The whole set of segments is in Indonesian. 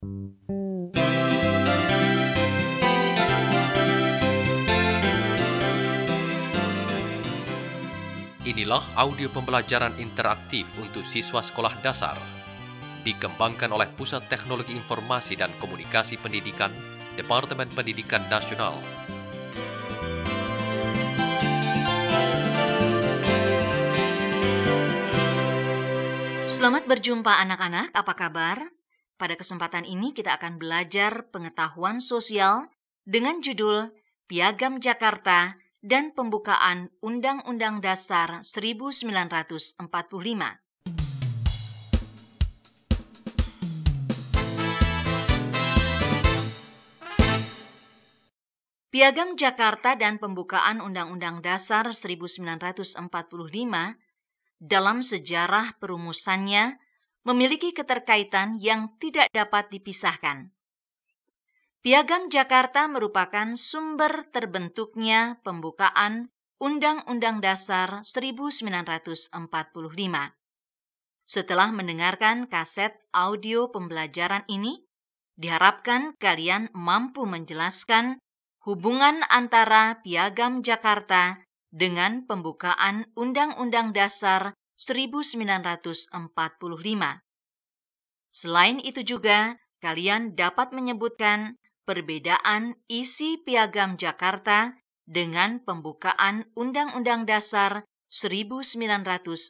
Inilah audio pembelajaran interaktif untuk siswa sekolah dasar. Dikembangkan oleh Pusat Teknologi Informasi dan Komunikasi Pendidikan, Departemen Pendidikan Nasional. Selamat berjumpa anak-anak, apa kabar? Pada kesempatan ini kita akan belajar pengetahuan sosial dengan judul Piagam Jakarta dan Pembukaan Undang-Undang Dasar 1945. Piagam Jakarta dan Pembukaan Undang-Undang Dasar 1945 dalam sejarah perumusannya memiliki keterkaitan yang tidak dapat dipisahkan. Piagam Jakarta merupakan sumber terbentuknya pembukaan Undang-Undang Dasar 1945. Setelah mendengarkan kaset audio pembelajaran ini, diharapkan kalian mampu menjelaskan hubungan antara Piagam Jakarta dengan pembukaan Undang-Undang Dasar 1945. Selain itu juga, kalian dapat menyebutkan perbedaan isi Piagam Jakarta dengan pembukaan Undang-Undang Dasar 1945.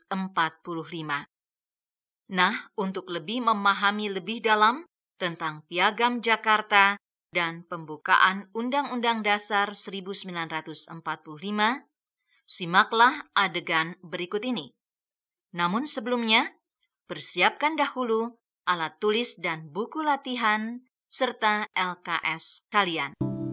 Nah, untuk lebih memahami lebih dalam tentang Piagam Jakarta dan pembukaan Undang-Undang Dasar 1945, simaklah adegan berikut ini. Namun sebelumnya, persiapkan dahulu alat tulis dan buku latihan serta LKS kalian.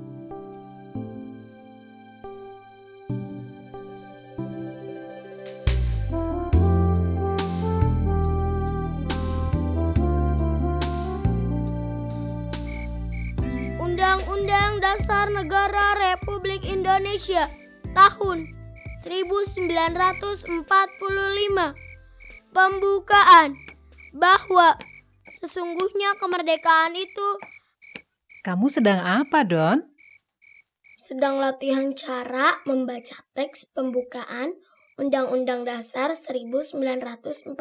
Undang-Undang Dasar Negara Republik Indonesia tahun 1945. Pembukaan bahwa sesungguhnya kemerdekaan itu. Kamu sedang apa, Don? Sedang latihan cara membaca teks pembukaan Undang-Undang Dasar 1945.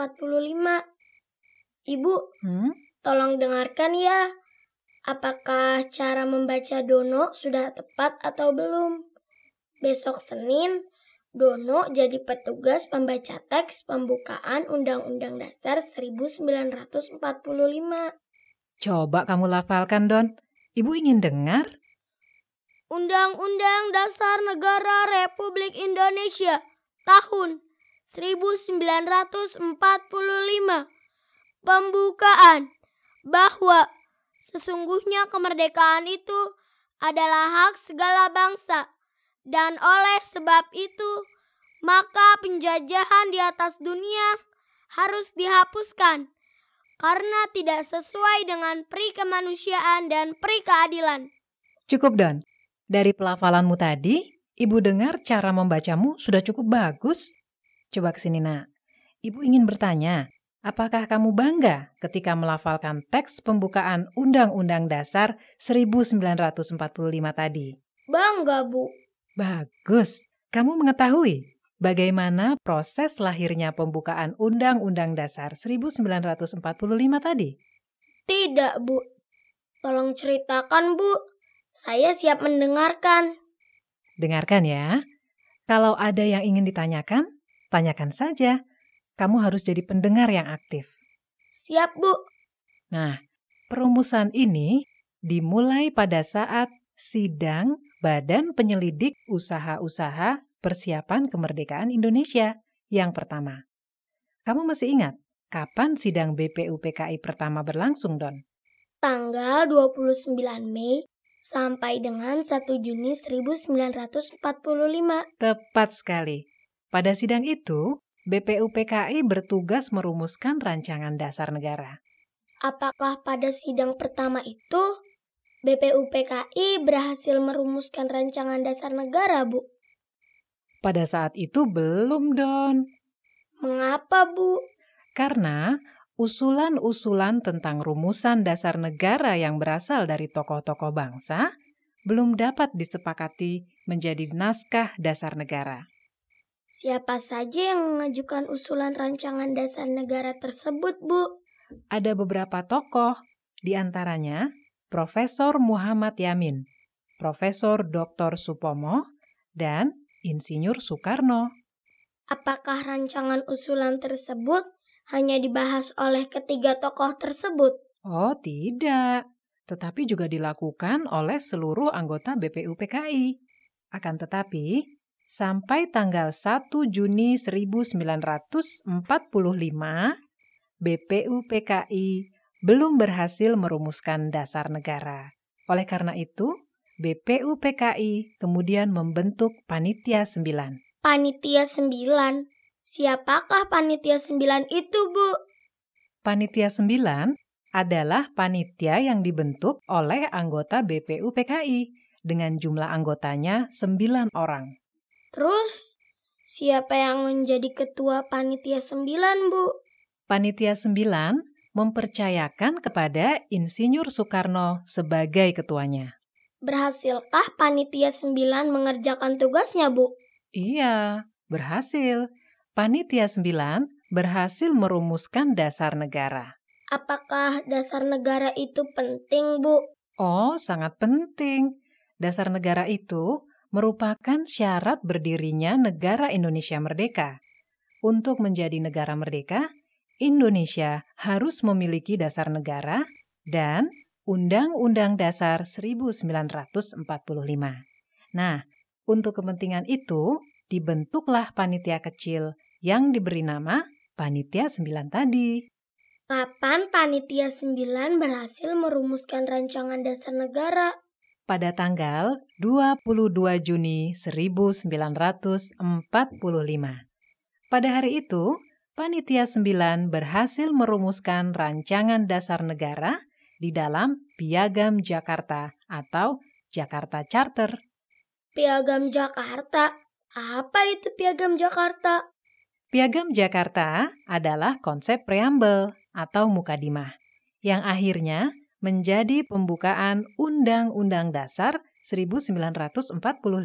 Ibu, tolong dengarkan ya. Apakah cara membaca Dono sudah tepat atau belum? Besok Senin, Dono jadi petugas pembaca teks pembukaan Undang-Undang Dasar 1945. Coba kamu lafalkan, Don. Ibu ingin dengar. Undang-Undang Dasar Negara Republik Indonesia tahun 1945. Pembukaan bahwa sesungguhnya kemerdekaan itu adalah hak segala bangsa, dan oleh sebab itu, maka penjajahan di atas dunia harus dihapuskan, karena tidak sesuai dengan peri kemanusiaan dan peri keadilan. Cukup, Don. Dari pelafalanmu tadi, Ibu dengar cara membacamu sudah cukup bagus. Coba kesini, Nak. Ibu ingin bertanya, apakah kamu bangga ketika melafalkan teks pembukaan Undang-Undang Dasar 1945 tadi? Bangga, Bu. Bagus. Kamu mengetahui bagaimana proses lahirnya pembukaan Undang-Undang Dasar 1945 tadi? Tidak, Bu. Tolong ceritakan, Bu. Saya siap mendengarkan. Dengarkan ya. Kalau ada yang ingin ditanyakan, tanyakan saja. Kamu harus jadi pendengar yang aktif. Siap, Bu. Nah, perumusan ini dimulai pada saat sidang Badan Penyelidik Usaha-Usaha Persiapan Kemerdekaan Indonesia yang pertama. Kamu masih ingat kapan sidang BPUPKI pertama berlangsung, Don? Tanggal 29 Mei sampai dengan 1 Juni 1945. Tepat sekali. Pada sidang itu, BPUPKI bertugas merumuskan rancangan dasar negara. Apakah pada sidang pertama itu BPUPKI berhasil merumuskan rancangan dasar negara, Bu? Pada saat itu belum, Don. Mengapa, Bu? Karena usulan-usulan tentang rumusan dasar negara yang berasal dari tokoh-tokoh bangsa belum dapat disepakati menjadi naskah dasar negara. Siapa saja yang mengajukan usulan rancangan dasar negara tersebut, Bu? Ada beberapa tokoh, di antaranya Profesor Muhammad Yamin, Profesor Dr. Supomo, dan Insinyur Soekarno. Apakah rancangan usulan tersebut hanya dibahas oleh ketiga tokoh tersebut? Oh, tidak. Tetapi juga dilakukan oleh seluruh anggota BPUPKI. Akan tetapi, sampai tanggal 1 Juni 1945, BPUPKI belum berhasil merumuskan dasar negara. Oleh karena itu, BPUPKI kemudian membentuk Panitia 9. Panitia 9? Siapakah Panitia 9 itu, Bu? Panitia 9 adalah panitia yang dibentuk oleh anggota BPUPKI dengan jumlah anggotanya 9 orang. Terus, siapa yang menjadi ketua Panitia 9, Bu? Panitia 9 mempercayakan kepada Insinyur Soekarno sebagai ketuanya. Berhasilkah Panitia 9 mengerjakan tugasnya, Bu? Iya, berhasil. Panitia 9 berhasil merumuskan dasar negara. Apakah dasar negara itu penting, Bu? Oh, sangat penting. Dasar negara itu merupakan syarat berdirinya negara Indonesia merdeka. Untuk menjadi negara merdeka, Indonesia harus memiliki dasar negara dan Undang-Undang Dasar 1945. Nah, untuk kepentingan itu, dibentuklah panitia kecil yang diberi nama Panitia 9 tadi. Kapan Panitia 9 berhasil merumuskan rancangan dasar negara? Pada tanggal 22 Juni 1945. Pada hari itu, Panitia 9 berhasil merumuskan rancangan dasar negara di dalam Piagam Jakarta atau Jakarta Charter. Piagam Jakarta? Apa itu Piagam Jakarta? Piagam Jakarta adalah konsep preambel atau mukadimah yang akhirnya menjadi pembukaan Undang-Undang Dasar 1945.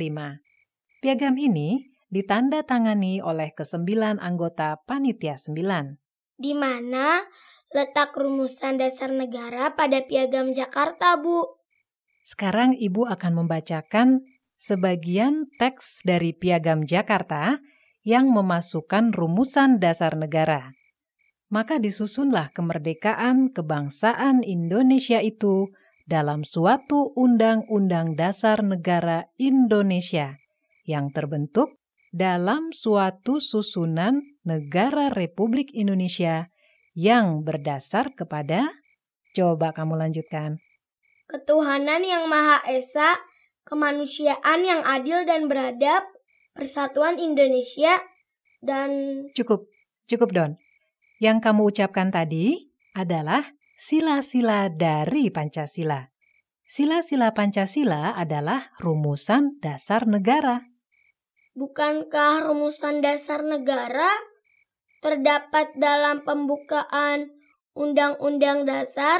Piagam ini ditandatangani oleh ke-9 anggota Panitia 9. Di mana letak rumusan dasar negara pada Piagam Jakarta, Bu? Sekarang Ibu akan membacakan sebagian teks dari Piagam Jakarta yang memasukkan rumusan dasar negara. Maka disusunlah kemerdekaan kebangsaan Indonesia itu dalam suatu Undang-Undang Dasar Negara Indonesia yang terbentuk dalam suatu susunan Negara Republik Indonesia yang berdasar kepada, coba kamu lanjutkan. Ketuhanan yang Maha Esa, kemanusiaan yang adil dan beradab, persatuan Indonesia, dan... Cukup Don. Yang kamu ucapkan tadi adalah sila-sila dari Pancasila. Sila-sila Pancasila adalah rumusan dasar negara. Bukankah rumusan dasar negara terdapat dalam pembukaan Undang-Undang Dasar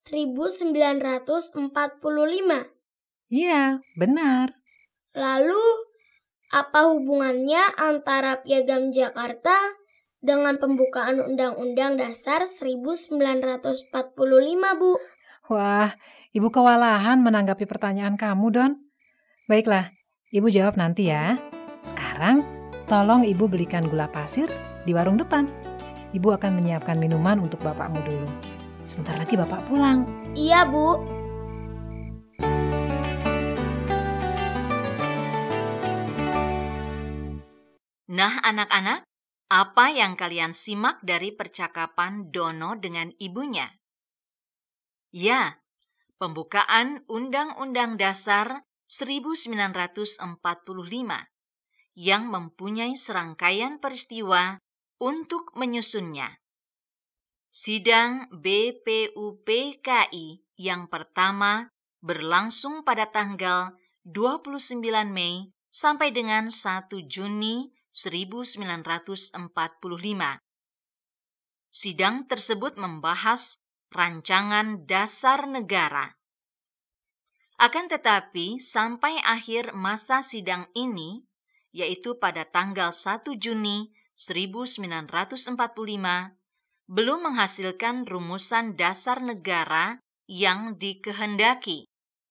1945? Iya, benar. Lalu, apa hubungannya antara Piagam Jakarta dengan pembukaan Undang-Undang Dasar 1945, Bu? Wah, Ibu kewalahan menanggapi pertanyaan kamu, Don. Baiklah, Ibu jawab nanti ya. Sekarang, tolong Ibu belikan gula pasir di warung depan. Ibu akan menyiapkan minuman untuk Bapakmu dulu. Sebentar lagi Bapak pulang. Iya, Bu. Nah, anak-anak, apa yang kalian simak dari percakapan Dono dengan ibunya? Ya, pembukaan Undang-Undang Dasar 1945 yang mempunyai serangkaian peristiwa untuk menyusunnya. Sidang BPUPKI yang pertama berlangsung pada tanggal 29 Mei sampai dengan 1 Juni 1945. Sidang tersebut membahas rancangan dasar negara. Akan tetapi, sampai akhir masa sidang ini, yaitu pada tanggal 1 Juni 1945, belum menghasilkan rumusan dasar negara yang dikehendaki.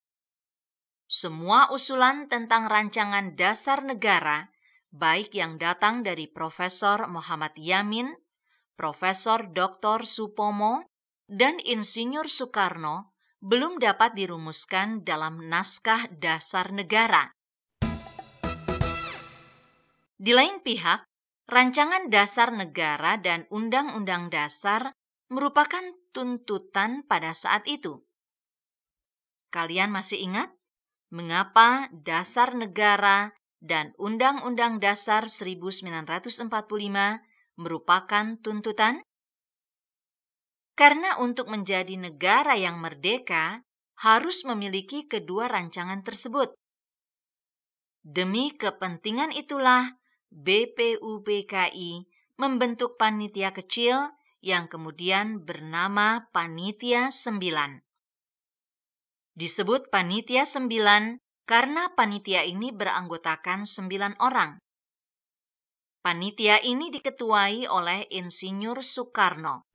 Semua usulan tentang rancangan dasar negara, baik yang datang dari Profesor Muhammad Yamin, Profesor Dr. Supomo, dan Insinyur Soekarno, belum dapat dirumuskan dalam naskah dasar negara. Di lain pihak, rancangan dasar negara dan undang-undang dasar merupakan tuntutan pada saat itu. Kalian masih ingat mengapa dasar negara dan undang-undang dasar 1945 merupakan tuntutan? Karena untuk menjadi negara yang merdeka harus memiliki kedua rancangan tersebut. Demi kepentingan itulah BPUPKI membentuk panitia kecil yang kemudian bernama Panitia 9. Disebut Panitia 9 karena panitia ini beranggotakan 9 orang. Panitia ini diketuai oleh Insinyur Soekarno.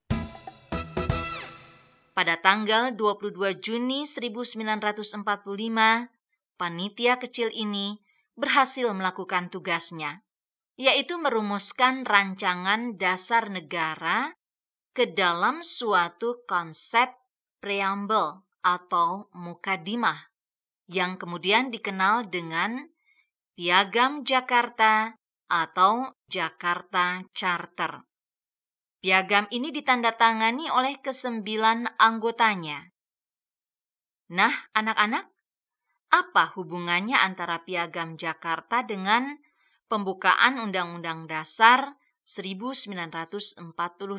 Pada tanggal 22 Juni 1945, panitia kecil ini berhasil melakukan tugasnya, yaitu merumuskan rancangan dasar negara ke dalam suatu konsep preambel atau mukadimah yang kemudian dikenal dengan Piagam Jakarta atau Jakarta Charter. Piagam ini ditandatangani oleh ke-9 anggotanya. Nah, anak-anak, apa hubungannya antara Piagam Jakarta dengan pembukaan Undang-Undang Dasar 1945?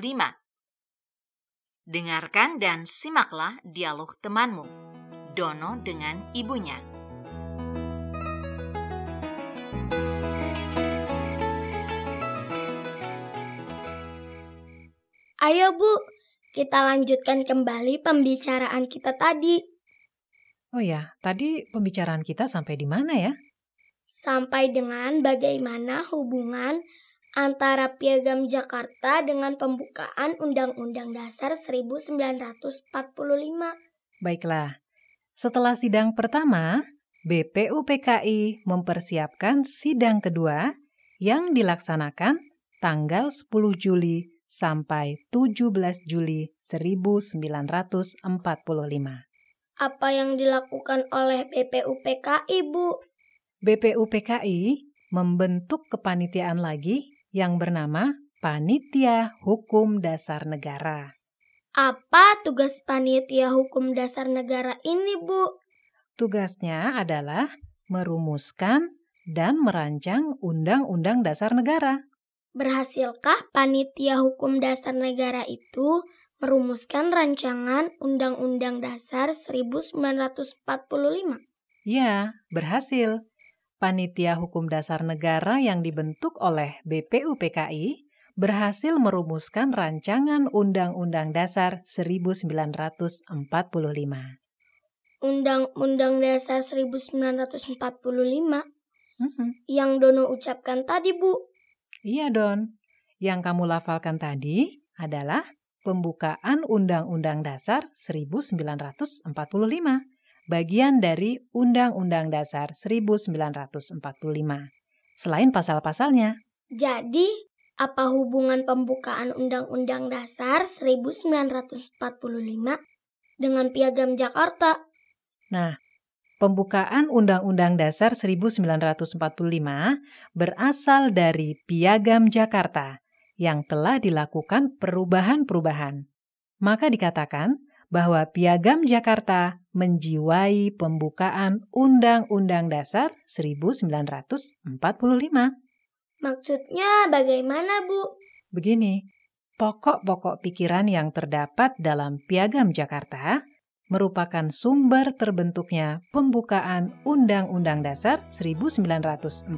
Dengarkan dan simaklah dialog temanmu, Dono dengan ibunya. Ayo Bu, kita lanjutkan kembali pembicaraan kita tadi. Oh ya, tadi pembicaraan kita sampai di mana ya? Sampai dengan bagaimana hubungan antara Piagam Jakarta dengan pembukaan Undang-Undang Dasar 1945. Baiklah, setelah sidang pertama, BPUPKI mempersiapkan sidang kedua yang dilaksanakan tanggal 10 Juli sampai 17 Juli 1945. Apa yang dilakukan oleh BPUPKI, Bu? BPUPKI membentuk kepanitiaan lagi yang bernama Panitia Hukum Dasar Negara. Apa tugas Panitia Hukum Dasar Negara ini, Bu? Tugasnya adalah merumuskan dan merancang Undang-Undang Dasar Negara. Berhasilkah Panitia Hukum Dasar Negara itu merumuskan rancangan Undang-Undang Dasar 1945? Ya, berhasil. Panitia Hukum Dasar Negara yang dibentuk oleh BPUPKI berhasil merumuskan rancangan Undang-Undang Dasar 1945. Undang-Undang Dasar 1945 yang Dono ucapkan tadi, Bu. Iya, Don. Yang kamu lafalkan tadi adalah pembukaan Undang-Undang Dasar 1945, bagian dari Undang-Undang Dasar 1945, selain pasal-pasalnya. Jadi, apa hubungan pembukaan Undang-Undang Dasar 1945 dengan Piagam Jakarta? Nah, pembukaan Undang-Undang Dasar 1945 berasal dari Piagam Jakarta yang telah dilakukan perubahan-perubahan. Maka dikatakan bahwa Piagam Jakarta menjiwai pembukaan Undang-Undang Dasar 1945. Maksudnya bagaimana, Bu? Begini, pokok-pokok pikiran yang terdapat dalam Piagam Jakarta merupakan sumber terbentuknya pembukaan Undang-Undang Dasar 1945.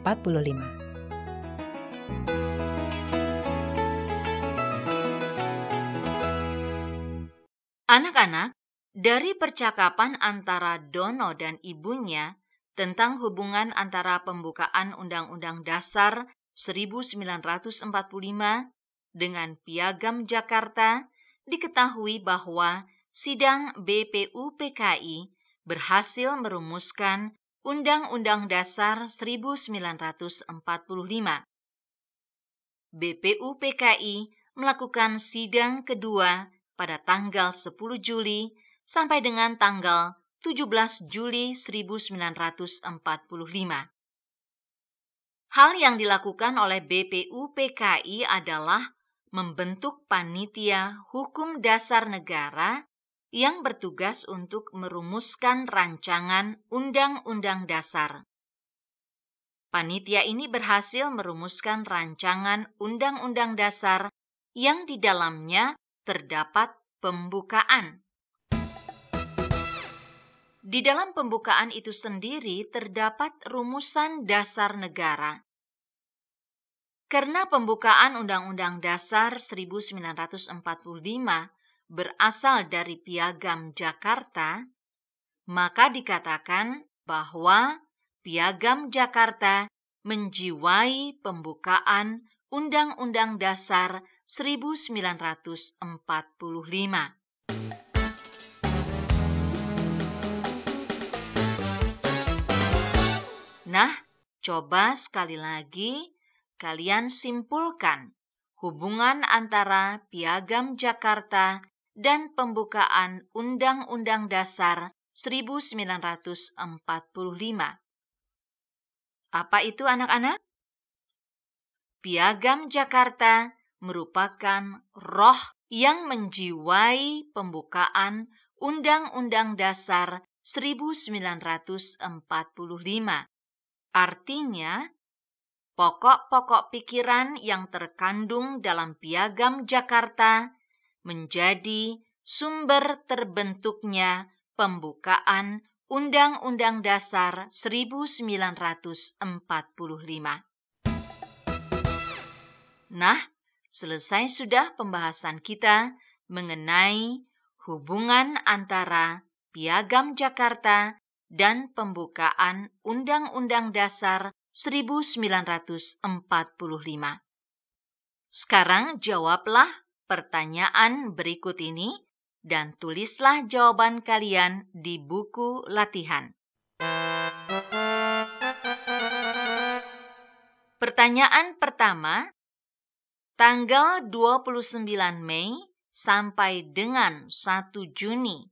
Anak-anak, dari percakapan antara Dono dan ibunya tentang hubungan antara pembukaan Undang-Undang Dasar 1945 dengan Piagam Jakarta, diketahui bahwa sidang BPUPKI berhasil merumuskan Undang-Undang Dasar 1945. BPUPKI melakukan sidang kedua pada tanggal 10 Juli sampai dengan tanggal 17 Juli 1945. Hal yang dilakukan oleh BPUPKI adalah membentuk panitia hukum dasar negara yang bertugas untuk merumuskan rancangan undang-undang dasar. Panitia ini berhasil merumuskan rancangan undang-undang dasar yang di dalamnya terdapat pembukaan. Di dalam pembukaan itu sendiri terdapat rumusan dasar negara. Karena pembukaan Undang-Undang Dasar 1945 berasal dari Piagam Jakarta, maka dikatakan bahwa Piagam Jakarta menjiwai pembukaan Undang-Undang Dasar 1945. Nah, coba sekali lagi kalian simpulkan hubungan antara Piagam Jakarta dan pembukaan Undang-Undang Dasar 1945. Apa itu anak-anak? Piagam Jakarta merupakan roh yang menjiwai pembukaan Undang-Undang Dasar 1945. Artinya, pokok-pokok pikiran yang terkandung dalam Piagam Jakarta menjadi sumber terbentuknya pembukaan Undang-Undang Dasar 1945. Nah, selesai sudah pembahasan kita mengenai hubungan antara Piagam Jakarta dan pembukaan Undang-Undang Dasar 1945. Sekarang jawablah pertanyaan berikut ini dan tulislah jawaban kalian di buku latihan. Pertanyaan pertama, tanggal 29 Mei sampai dengan 1 Juni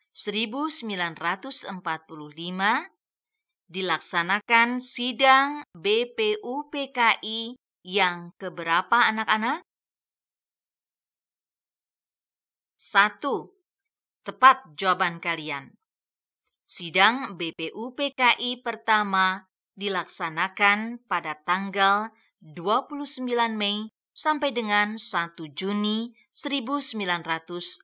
1945 dilaksanakan sidang BPUPKI yang keberapa anak-anak? 1. Tepat jawaban kalian. Sidang BPUPKI pertama dilaksanakan pada tanggal 29 Mei sampai dengan 1 Juni 1945.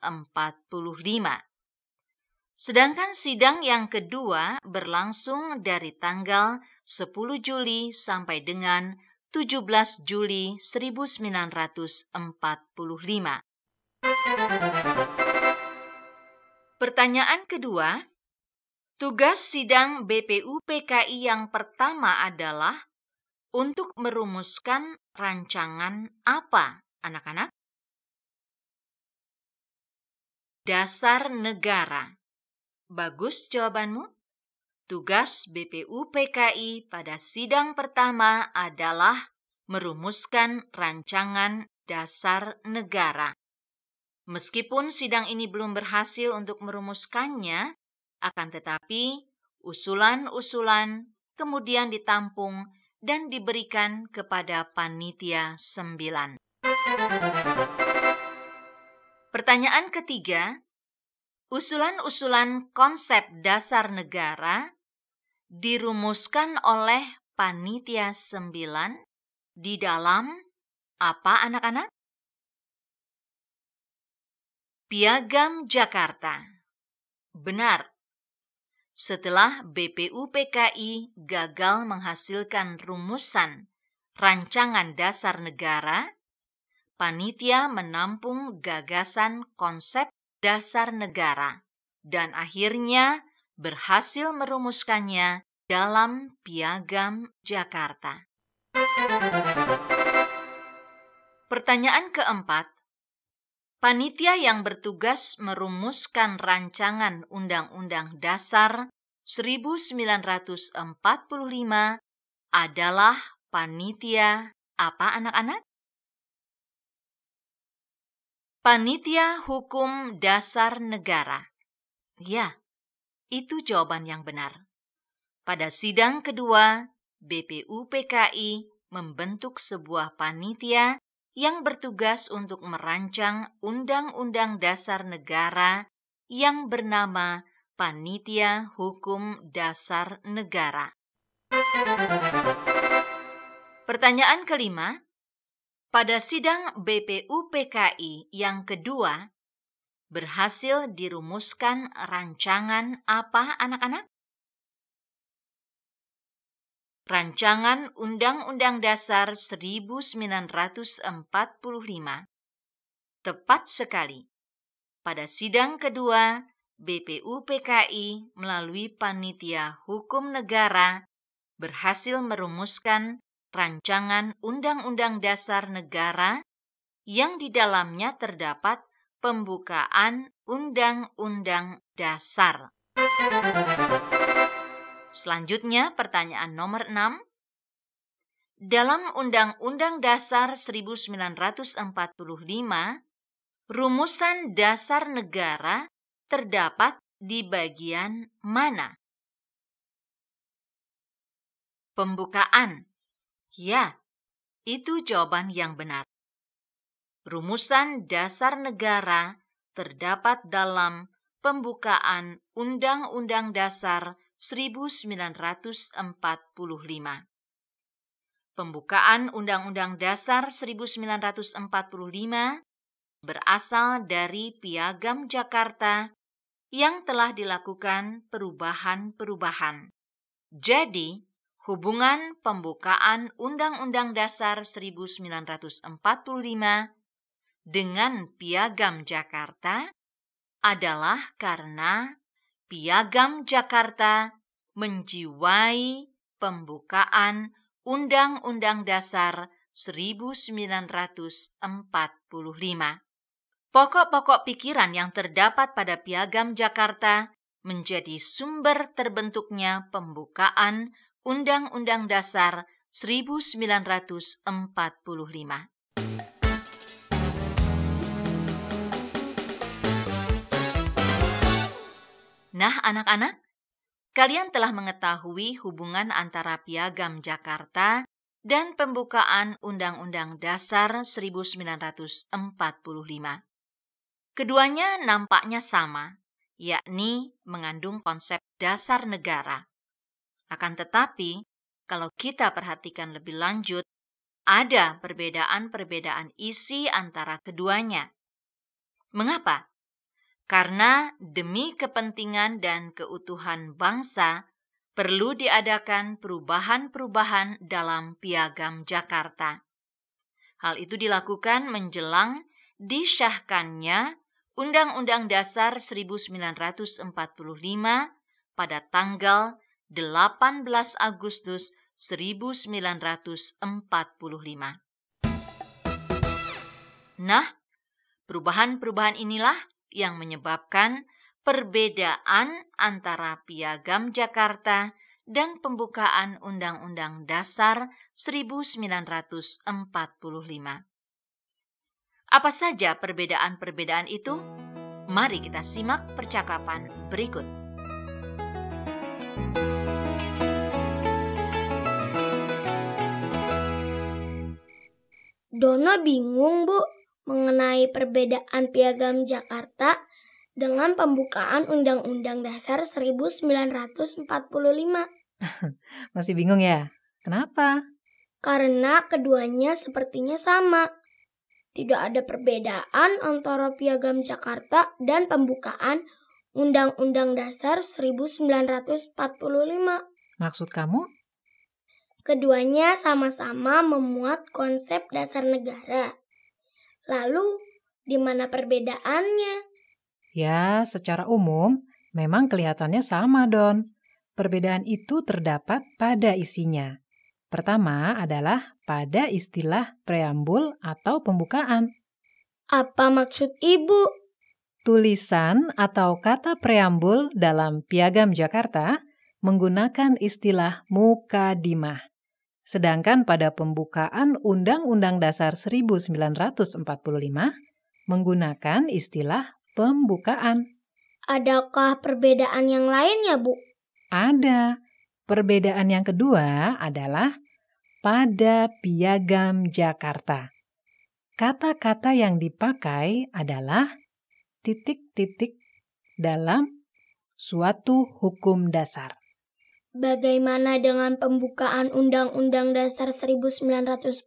Sedangkan sidang yang kedua berlangsung dari tanggal 10 Juli sampai dengan 17 Juli 1945. Pertanyaan kedua, tugas sidang BPUPKI yang pertama adalah untuk merumuskan rancangan apa, anak-anak? Dasar negara. Bagus jawabanmu. Tugas BPUPKI pada sidang pertama adalah merumuskan rancangan dasar negara. Meskipun sidang ini belum berhasil untuk merumuskannya, akan tetapi usulan-usulan kemudian ditampung dan diberikan kepada Panitia 9. Pertanyaan ketiga, usulan-usulan konsep dasar negara dirumuskan oleh Panitia 9 di dalam apa anak-anak? Piagam Jakarta. Benar. Setelah BPUPKI gagal menghasilkan rumusan rancangan dasar negara, panitia menampung gagasan konsep Dasar Negara dan akhirnya berhasil merumuskannya dalam Piagam Jakarta. Pertanyaan keempat. Panitia yang bertugas merumuskan rancangan Undang-Undang Dasar 1945 adalah panitia apa, anak-anak? Panitia Hukum Dasar Negara. Ya, itu jawaban yang benar. Pada sidang kedua, BPUPKI membentuk sebuah panitia yang bertugas untuk merancang Undang-Undang Dasar Negara yang bernama Panitia Hukum Dasar Negara. Pertanyaan kelima. Pada sidang BPUPKI yang kedua, berhasil dirumuskan rancangan apa, anak-anak? Rancangan Undang-Undang Dasar 1945. Tepat sekali. Pada sidang kedua, BPUPKI melalui Panitia Hukum Negara berhasil merumuskan rancangan Undang-Undang Dasar Negara yang di dalamnya terdapat pembukaan Undang-Undang Dasar. Selanjutnya, pertanyaan nomor 6. Dalam Undang-Undang Dasar 1945, rumusan dasar negara terdapat di bagian mana? Pembukaan. Ya, itu jawaban yang benar. Rumusan dasar negara terdapat dalam pembukaan Undang-Undang Dasar 1945. Pembukaan Undang-Undang Dasar 1945 berasal dari Piagam Jakarta yang telah dilakukan perubahan-perubahan. Jadi, hubungan pembukaan Undang-Undang Dasar 1945 dengan Piagam Jakarta adalah karena Piagam Jakarta menjiwai pembukaan Undang-Undang Dasar 1945. Pokok-pokok pikiran yang terdapat pada Piagam Jakarta menjadi sumber terbentuknya pembukaan Undang-Undang Dasar 1945. Nah, anak-anak, kalian telah mengetahui hubungan antara Piagam Jakarta dan pembukaan Undang-Undang Dasar 1945. Keduanya nampaknya sama, yakni mengandung konsep dasar negara. Akan tetapi, kalau kita perhatikan lebih lanjut, ada perbedaan-perbedaan isi antara keduanya. Mengapa? Karena demi kepentingan dan keutuhan bangsa, perlu diadakan perubahan-perubahan dalam Piagam Jakarta. Hal itu dilakukan menjelang disahkannya Undang-Undang Dasar 1945 pada tanggal 18 Agustus 1945. Nah, perubahan-perubahan inilah yang menyebabkan perbedaan antara Piagam Jakarta dan pembukaan Undang-Undang Dasar 1945. Apa saja perbedaan-perbedaan itu? Mari kita simak percakapan berikut. Dono bingung, Bu, mengenai perbedaan Piagam Jakarta dengan pembukaan Undang-Undang Dasar 1945. Masih bingung ya? Kenapa? Karena keduanya sepertinya sama. Tidak ada perbedaan antara Piagam Jakarta dan pembukaan Undang-Undang Dasar 1945. Maksud kamu? Keduanya sama-sama memuat konsep dasar negara. Lalu, di mana perbedaannya? Ya, secara umum memang kelihatannya sama, Don. Perbedaan itu terdapat pada isinya. Pertama adalah pada istilah preambul atau pembukaan. Apa maksud Ibu? Tulisan atau kata preambul dalam Piagam Jakarta menggunakan istilah mukadimah. Sedangkan pada pembukaan Undang-Undang Dasar 1945 menggunakan istilah pembukaan. Adakah perbedaan yang lainnya, Bu? Ada. Perbedaan yang kedua adalah pada Piagam Jakarta. Kata-kata yang dipakai adalah titik-titik dalam suatu hukum dasar. Bagaimana dengan pembukaan Undang-Undang Dasar 1945?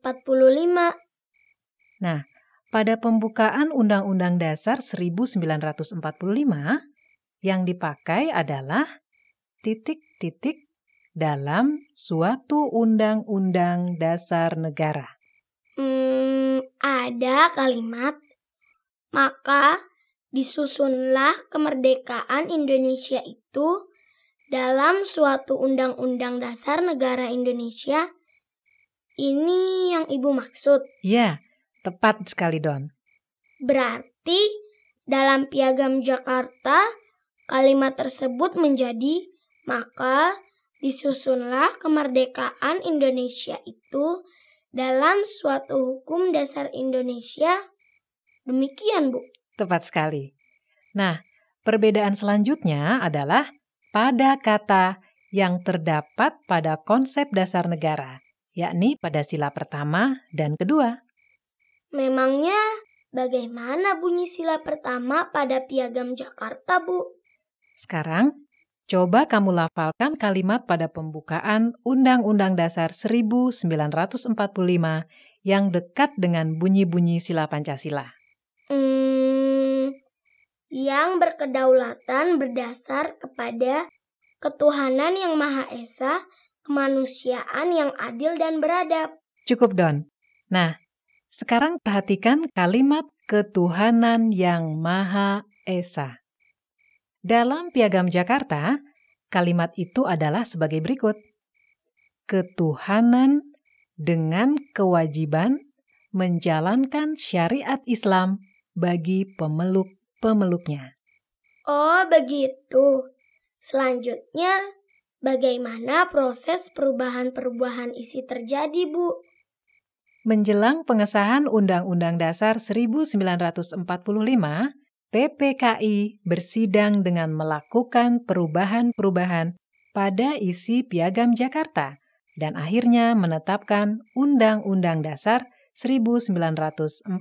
Nah, pada pembukaan Undang-Undang Dasar 1945, yang dipakai adalah titik-titik dalam suatu undang-undang dasar negara. Ada kalimat, maka disusunlah kemerdekaan Indonesia itu dalam suatu undang-undang dasar negara Indonesia. Ini yang Ibu maksud. Ya, tepat sekali, Don. Berarti dalam Piagam Jakarta kalimat tersebut menjadi maka disusunlah kemerdekaan Indonesia itu dalam suatu hukum dasar Indonesia. Demikian, Bu. Tepat sekali. Nah, perbedaan selanjutnya adalah pada kata yang terdapat pada konsep dasar negara, yakni pada sila pertama dan kedua. Memangnya bagaimana bunyi sila pertama pada Piagam Jakarta, Bu? Sekarang, coba kamu lafalkan kalimat pada pembukaan Undang-Undang Dasar 1945 yang dekat dengan bunyi-bunyi sila Pancasila. Yang berkedaulatan berdasar kepada ketuhanan yang Maha Esa, kemanusiaan yang adil dan beradab. Cukup, Don. Nah, sekarang perhatikan kalimat ketuhanan yang Maha Esa. Dalam Piagam Jakarta, kalimat itu adalah sebagai berikut. Ketuhanan dengan kewajiban menjalankan syariat Islam bagi pemeluk-pemeluknya. Oh, begitu. Selanjutnya, bagaimana proses perubahan-perubahan isi terjadi, Bu? Menjelang pengesahan Undang-Undang Dasar 1945, PPKI bersidang dengan melakukan perubahan-perubahan pada isi Piagam Jakarta dan akhirnya menetapkan Undang-Undang Dasar 1945.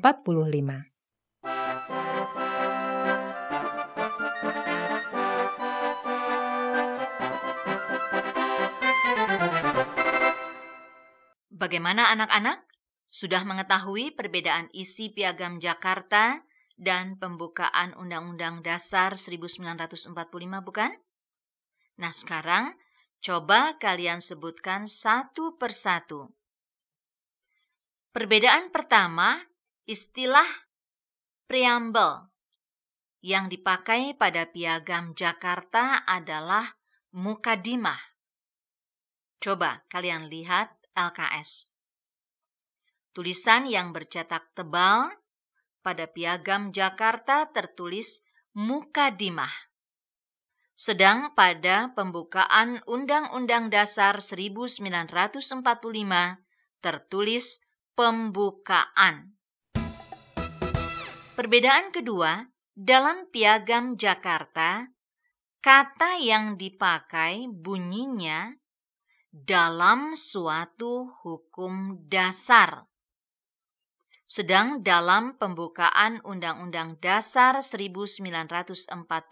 Bagaimana anak-anak? Sudah mengetahui perbedaan isi Piagam Jakarta dan pembukaan Undang-Undang Dasar 1945, bukan? Nah, sekarang coba kalian sebutkan satu persatu. Perbedaan pertama, istilah preambel yang dipakai pada Piagam Jakarta adalah mukadimah. Coba kalian lihat LKS. Tulisan yang bercetak tebal pada Piagam Jakarta tertulis mukadimah. Sedang pada pembukaan Undang-Undang Dasar 1945 tertulis pembukaan. Perbedaan kedua, dalam Piagam Jakarta, kata yang dipakai bunyinya dalam suatu hukum dasar. Sedang dalam pembukaan Undang-Undang Dasar 1945,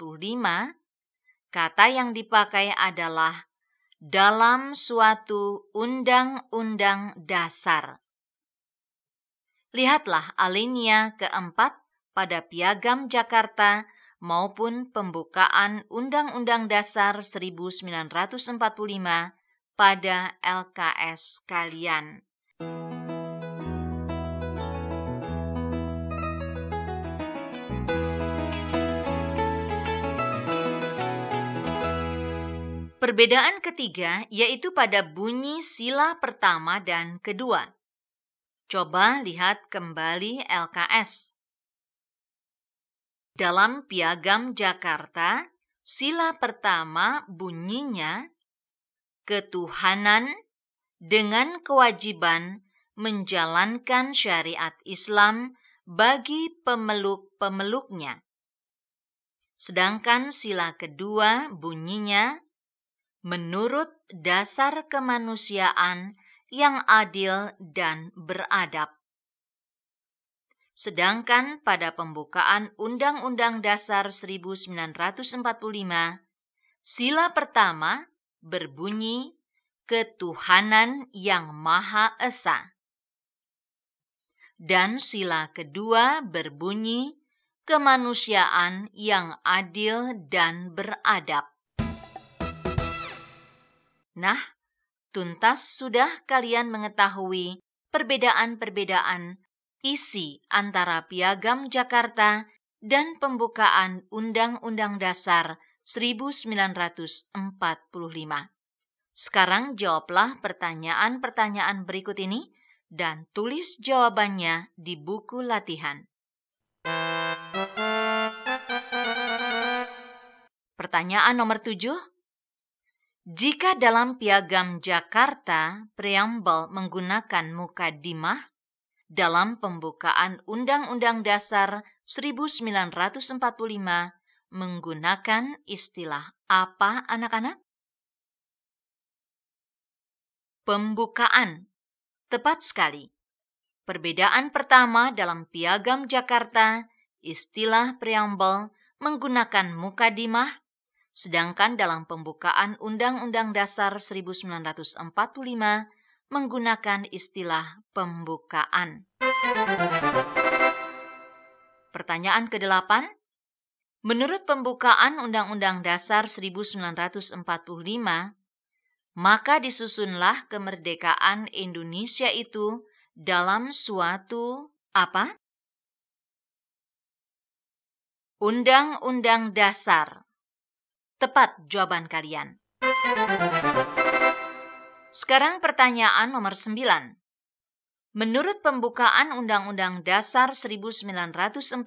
kata yang dipakai adalah dalam suatu undang-undang dasar. Lihatlah alinea keempat pada Piagam Jakarta maupun pembukaan Undang-Undang Dasar 1945 pada LKS kalian. Perbedaan ketiga yaitu pada bunyi sila pertama dan kedua. Coba lihat kembali LKS. Dalam Piagam Jakarta, sila pertama bunyinya, ketuhanan dengan kewajiban menjalankan syariat Islam bagi pemeluk-pemeluknya. Sedangkan sila kedua bunyinya, menurut dasar kemanusiaan yang adil dan beradab. Sedangkan pada pembukaan Undang-Undang Dasar 1945, sila pertama berbunyi ketuhanan yang Maha Esa. Dan sila kedua berbunyi kemanusiaan yang adil dan beradab. Nah, tuntas sudah kalian mengetahui perbedaan-perbedaan isi antara Piagam Jakarta dan pembukaan Undang-Undang Dasar 1945. Sekarang jawablah pertanyaan-pertanyaan berikut ini dan tulis jawabannya di buku latihan. Pertanyaan nomor 7. Jika dalam Piagam Jakarta preambel menggunakan mukadimah, dalam pembukaan Undang-Undang Dasar 1945 menggunakan istilah apa, anak-anak? Pembukaan. Tepat sekali. Perbedaan pertama dalam Piagam Jakarta, istilah preambel menggunakan mukadimah, sedangkan dalam pembukaan Undang-Undang Dasar 1945 menggunakan istilah pembukaan. Pertanyaan ke-8. Menurut pembukaan Undang-Undang Dasar 1945, maka disusunlah kemerdekaan Indonesia itu dalam suatu apa? Undang-Undang Dasar. Tepat jawaban kalian. Sekarang pertanyaan nomor 9. Menurut pembukaan Undang-Undang Dasar 1945,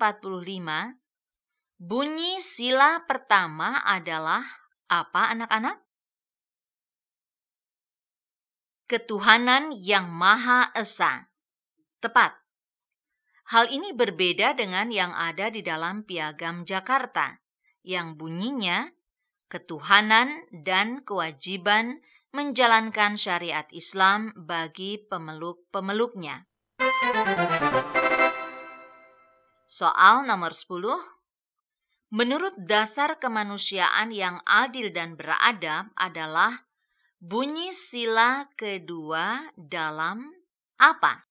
bunyi sila pertama adalah apa, anak-anak? Ketuhanan yang Maha Esa. Tepat. Hal ini berbeda dengan yang ada di dalam Piagam Jakarta, yang bunyinya ketuhanan dan kewajiban menjalankan syariat Islam bagi pemeluk-pemeluknya. Soal nomor 10. Menurut dasar kemanusiaan yang adil dan beradab adalah bunyi sila kedua dalam apa?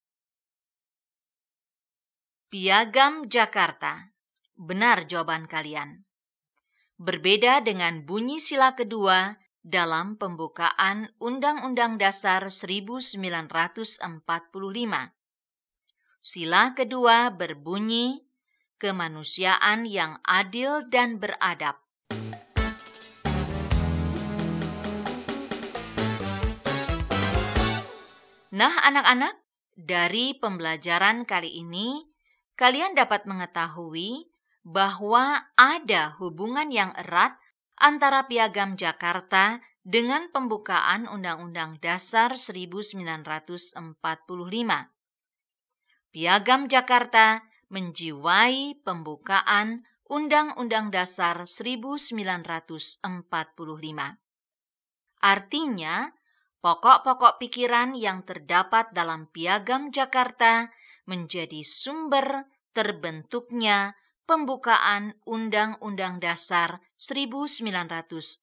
Piagam Jakarta. Benar jawaban kalian. Berbeda dengan bunyi sila kedua dalam pembukaan Undang-Undang Dasar 1945. Sila kedua berbunyi kemanusiaan yang adil dan beradab. Nah, anak-anak, dari pembelajaran kali ini, kalian dapat mengetahui bahwa ada hubungan yang erat antara Piagam Jakarta dengan pembukaan Undang-Undang Dasar 1945. Piagam Jakarta menjiwai pembukaan Undang-Undang Dasar 1945. Artinya, pokok-pokok pikiran yang terdapat dalam Piagam Jakarta menjadi sumber terbentuknya pembukaan Undang-Undang Dasar 1945.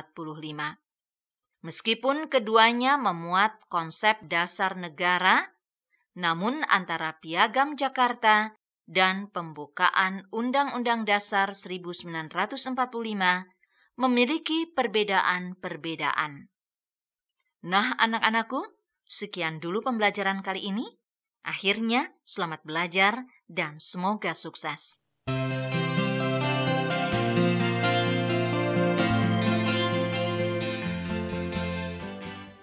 Meskipun keduanya memuat konsep dasar negara, namun antara Piagam Jakarta dan pembukaan Undang-Undang Dasar 1945 memiliki perbedaan-perbedaan. Nah, anak-anakku, sekian dulu pembelajaran kali ini. Akhirnya, selamat belajar dan semoga sukses.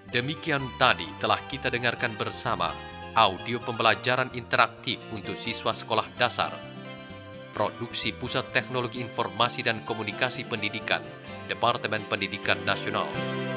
Demikian tadi telah kita dengarkan bersama audio pembelajaran interaktif untuk siswa sekolah dasar. Produksi Pusat Teknologi Informasi dan Komunikasi Pendidikan, Departemen Pendidikan Nasional.